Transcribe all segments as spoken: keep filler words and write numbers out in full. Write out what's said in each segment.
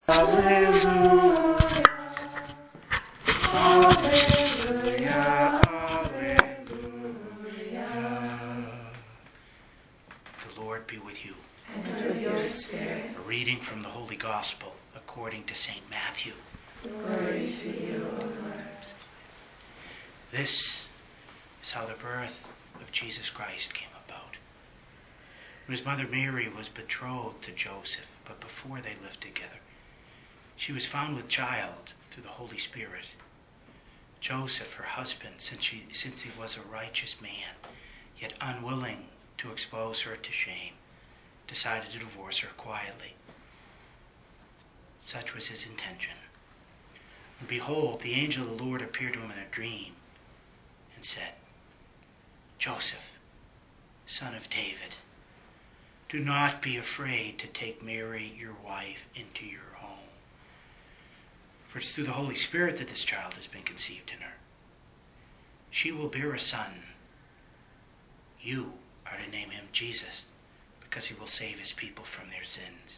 Hallelujah. Hallelujah. Hallelujah. The Lord be with you. And with your spirit. A reading from the Holy Gospel according to Saint Matthew. Glory to you, O Lord. This is how the birth of Jesus Christ came about. When his mother Mary was betrothed to Joseph, but before they lived together, she was found with child through the Holy Spirit. Joseph, her husband, since, she, since he was a righteous man, yet unwilling to expose her to shame, decided to divorce her quietly. Such was his intention. And behold, the angel of the Lord appeared to him in a dream and said, Joseph, son of David, do not be afraid to take Mary, your wife, into your home. For it's through the Holy Spirit that this child has been conceived in her. She will bear a son. You are to name him Jesus, because he will save his people from their sins.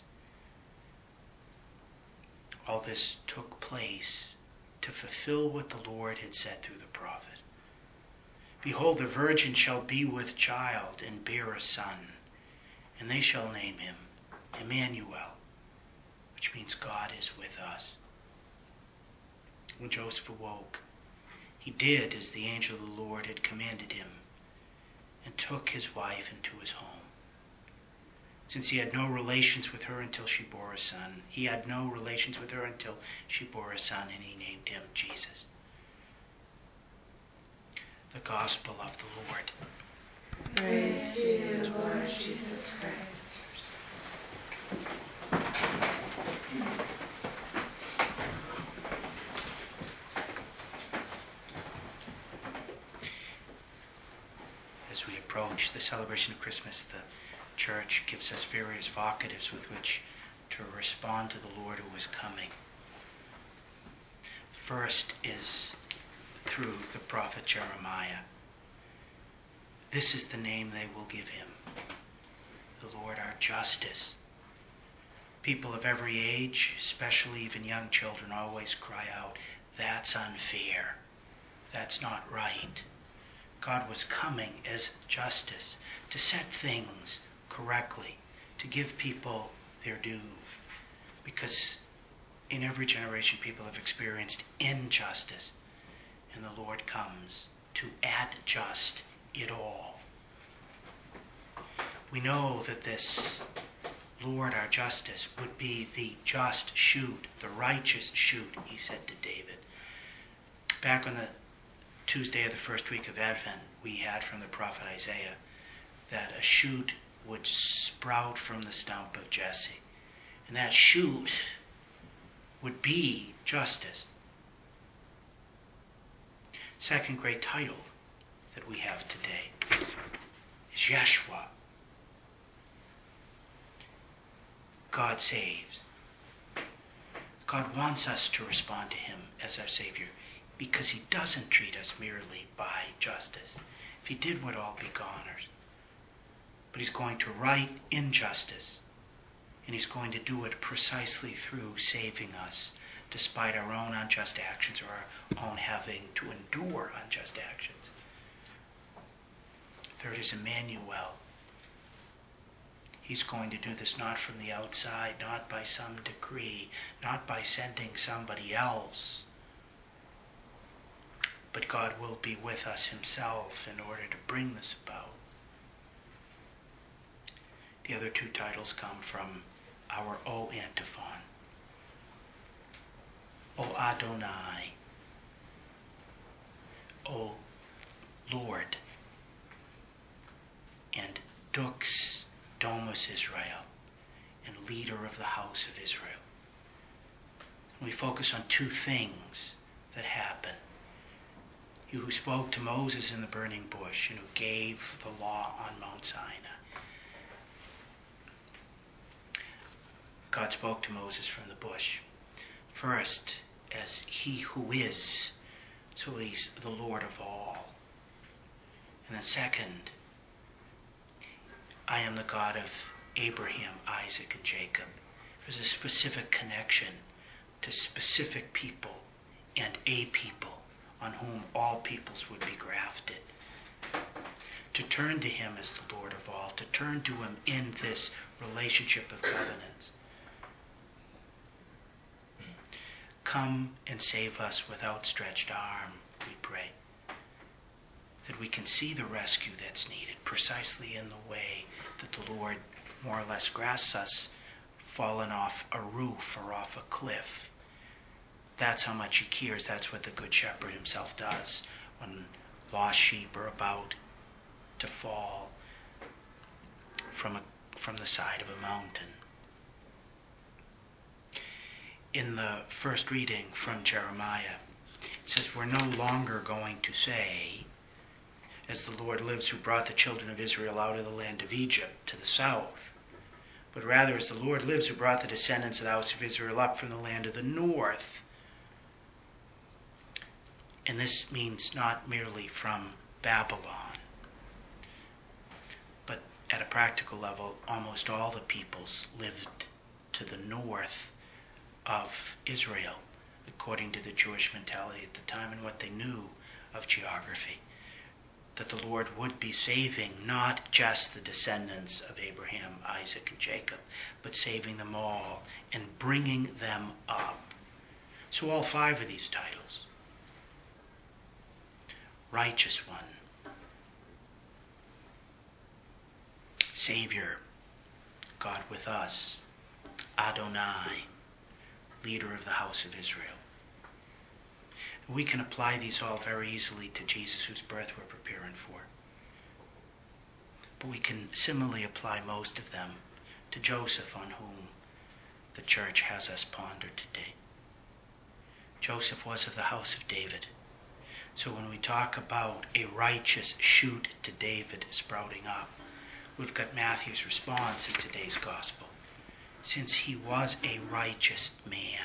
All this took place to fulfill what the Lord had said through the prophet. Behold, the virgin shall be with child and bear a son, and they shall name him Emmanuel, which means God is with us. When Joseph awoke, he did as the angel of the Lord had commanded him, and took his wife into his home. Since he had no relations with her until she bore a son, he had no relations with her until she bore a son, and he named him Jesus. The Gospel of the Lord. Praise to you, Lord Jesus Christ. As we approach the celebration of Christmas, the Church gives us various vocatives with which to respond to the Lord who is coming. First is through the prophet Jeremiah. This is the name they will give him, the Lord our justice. People of every age, especially even young children, always cry out, that's unfair. That's not right. God was coming as justice, to set things correctly, to give people their due. Because in every generation people have experienced injustice, and the Lord comes to adjust it all. We know that this Lord our justice would be the just shoot, the righteous shoot, he said to David. Back on the Tuesday of the first week of Advent, we had from the prophet Isaiah that a shoot would sprout from the stump of Jesse. And that shoot would be justice. Second great title that we have today is Yeshua. God saves. God wants us to respond to him as our Savior, because he doesn't treat us merely by justice. If he did, we'd all be goners. But he's going to right injustice, and he's going to do it precisely through saving us, despite our own unjust actions or our own having to endure unjust actions. Third is Emmanuel. He's going to do this not from the outside, not by some decree, not by sending somebody else, but God will be with us himself in order to bring this about. The other two titles come from our O antiphon. O Adonai, O Lord, and Dux Domus Israel, and leader of the house of Israel. We focus on two things that happen. You who spoke to Moses in the burning bush and who gave the law on Mount Sinai. God spoke to Moses from the bush. First, as he who is, so he's the Lord of all. And then second, I am the God of Abraham, Isaac, and Jacob. There's a specific connection to specific people and a people on whom all peoples would be grafted. To turn to him as the Lord of all, to turn to him in this relationship of covenants. Come and save us with outstretched arm, we pray. That we can see the rescue that's needed precisely in the way that the Lord more or less grasps us, fallen off a roof or off a cliff. That's how much he cares. That's what the Good Shepherd himself does when lost sheep are about to fall from a, from the side of a mountain. In the first reading from Jeremiah, it says, we're no longer going to say, as the Lord lives who brought the children of Israel out of the land of Egypt to the south, but rather as the Lord lives who brought the descendants of the house of Israel up from the land of the north. And this means not merely from Babylon, but at a practical level, almost all the peoples lived to the north of Israel, according to the Jewish mentality at the time and what they knew of geography. That the Lord would be saving not just the descendants of Abraham, Isaac, and Jacob, but saving them all and bringing them up. So all five of these titles. Righteous One, Savior, God with us, Adonai, leader of the house of Israel. We can apply these all very easily to Jesus, whose birth we're preparing for. But we can similarly apply most of them to Joseph, on whom the church has us ponder today. Joseph was of the house of David. So when we talk about a righteous shoot to David sprouting up, we've got Matthew's response in today's gospel. Since he was a righteous man,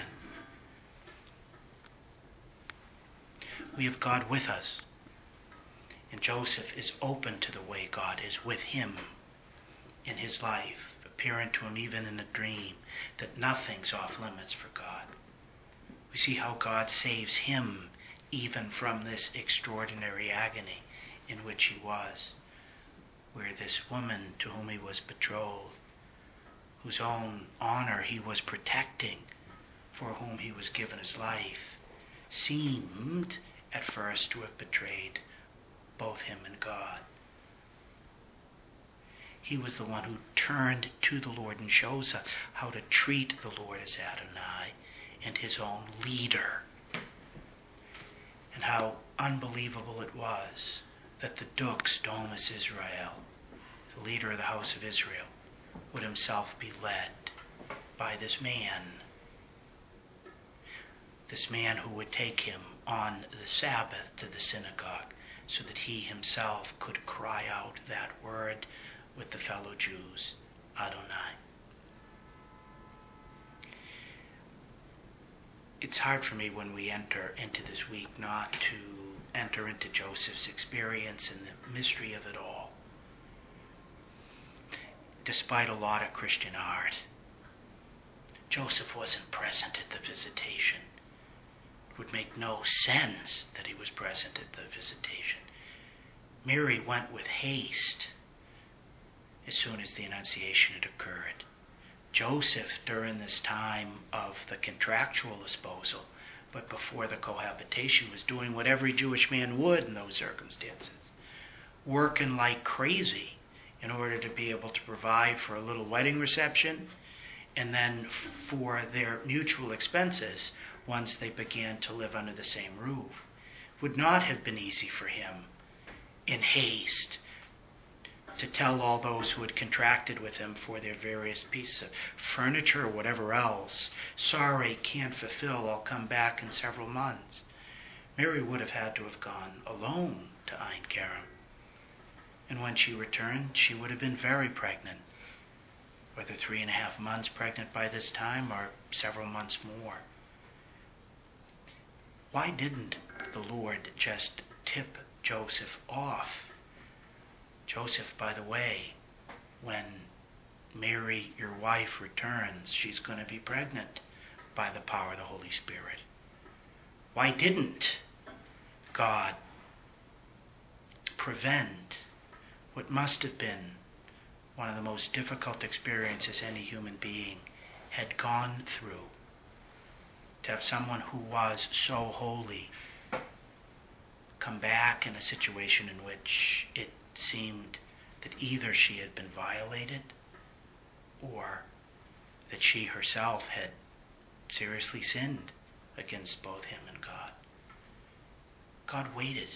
we have God with us. And Joseph is open to the way God is with him in his life, apparent to him even in a dream, that nothing's off limits for God. We see how God saves him even from this extraordinary agony in which he was, where this woman to whom he was betrothed, whose own honor he was protecting, for whom he was given his life, seemed at first to have betrayed both him and God. He was the one who turned to the Lord and shows us how to treat the Lord as Adonai and his own leader. And how unbelievable it was that the Dux Domus Israel, the leader of the house of Israel, would himself be led by this man. This man who would take him on the Sabbath to the synagogue so that he himself could cry out that word with the fellow Jews, Adonai. It's hard for me when we enter into this week not to enter into Joseph's experience and the mystery of it all. Despite a lot of Christian art, Joseph wasn't present at the visitation. It would make no sense that he was present at the visitation. Mary went with haste as soon as the Annunciation had occurred. Joseph, during this time of the contractual espousal, but before the cohabitation, was doing what every Jewish man would in those circumstances, working like crazy in order to be able to provide for a little wedding reception and then for their mutual expenses once they began to live under the same roof. It would not have been easy for him in haste to tell all those who had contracted with him for their various pieces of furniture or whatever else, sorry, can't fulfill, I'll come back in several months. Mary would have had to have gone alone to Ein Kerem. And when she returned, she would have been very pregnant, whether three and a half months pregnant by this time or several months more. Why didn't the Lord just tip Joseph off? Joseph, by the way, when Mary, your wife, returns, she's going to be pregnant by the power of the Holy Spirit. Why didn't God prevent what must have been one of the most difficult experiences any human being had gone through? To have someone who was so holy come back in a situation in which it seemed that either she had been violated or that she herself had seriously sinned against both him and God. God waited.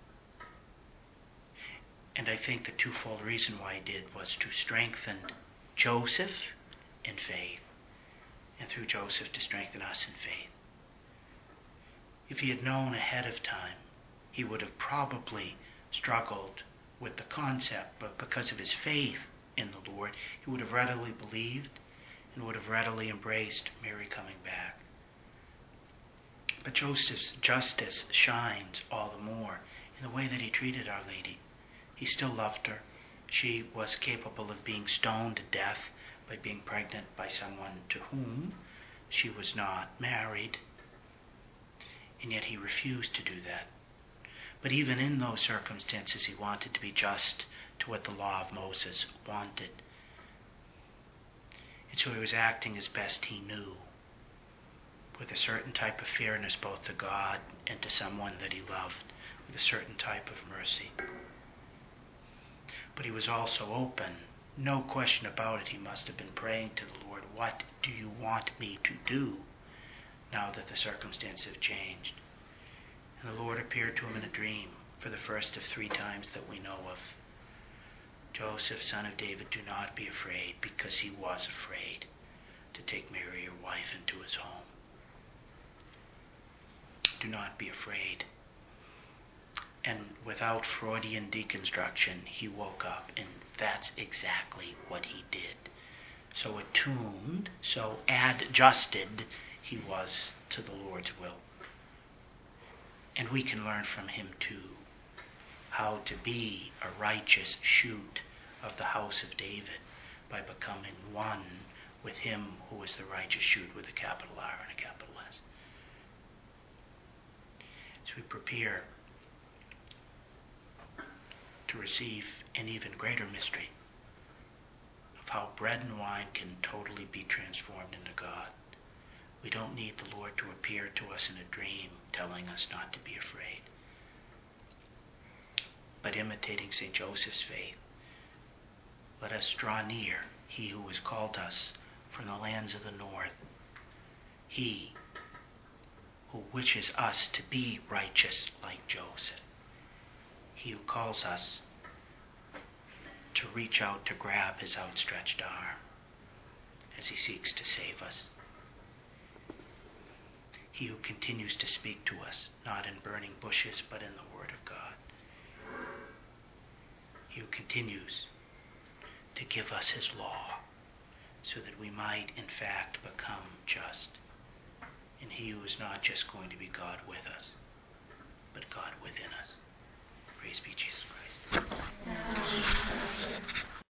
And I think the twofold reason why he did was to strengthen Joseph in faith, and through Joseph to strengthen us in faith. If he had known ahead of time, he would have probably struggled with the concept, but because of his faith in the Lord, he would have readily believed and would have readily embraced Mary coming back. But Joseph's justice shines all the more in the way that he treated Our Lady. He still loved her. She was capable of being stoned to death by being pregnant by someone to whom she was not married, and yet he refused to do that. But even in those circumstances, he wanted to be just to what the law of Moses wanted. And so he was acting as best he knew, with a certain type of fairness both to God and to someone that he loved, with a certain type of mercy. But he was also open. No question about it, he must have been praying to the Lord, what do you want me to do now that the circumstances have changed? And the Lord appeared to him in a dream for the first of three times that we know of. Joseph, son of David, do not be afraid, because he was afraid to take Mary, your wife, into his home. Do not be afraid. And without Freudian deconstruction, he woke up, and that's exactly what he did. So attuned, so adjusted he was to the Lord's will. And we can learn from him too how to be a righteous shoot of the house of David by becoming one with him who is the righteous shoot with a capital R and a capital S. As we prepare to receive an even greater mystery of how bread and wine can totally be transformed into God, we don't need the Lord to appear to us in a dream telling us not to be afraid. But imitating Saint Joseph's faith, let us draw near he who has called us from the lands of the north, he who wishes us to be righteous like Joseph, he who calls us to reach out to grab his outstretched arm as he seeks to save us. He who continues to speak to us, not in burning bushes, but in the Word of God. He who continues to give us his law, so that we might, in fact, become just. And he who is not just going to be God with us, but God within us. Praise be Jesus Christ.